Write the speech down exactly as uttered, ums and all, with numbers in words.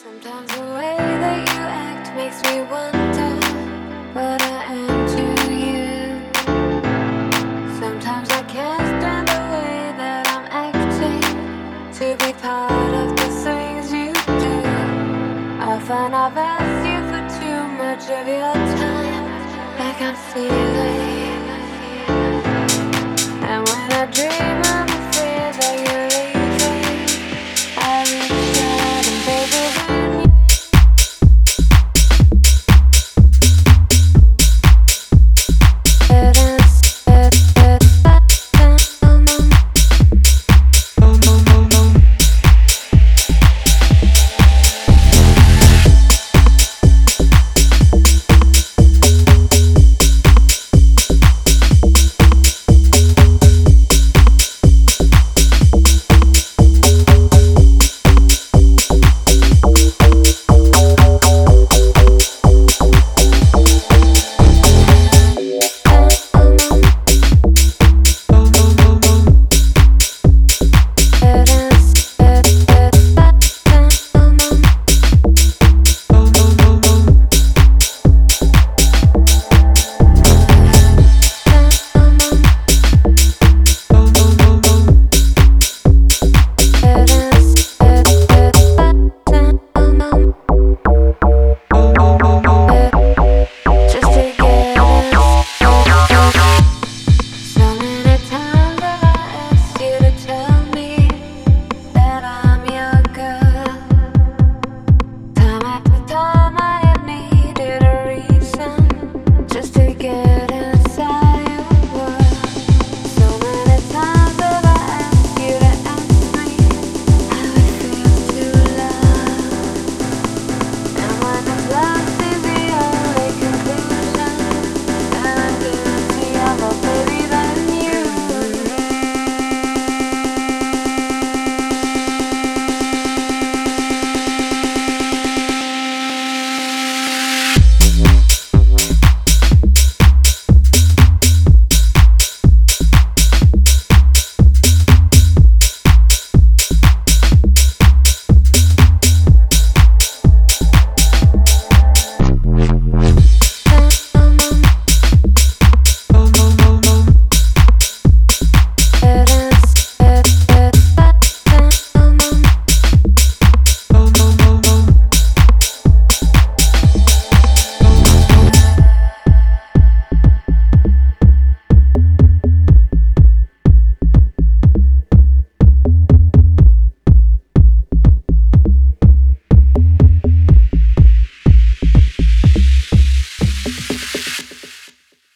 Sometimes the way that you act makes me wonder what I am to you. Sometimes I can't stand the way that I'm acting to be part of the things you do. I find I've asked you for too much of your time, like I'm stealing. And when I dream, I'm afraid that you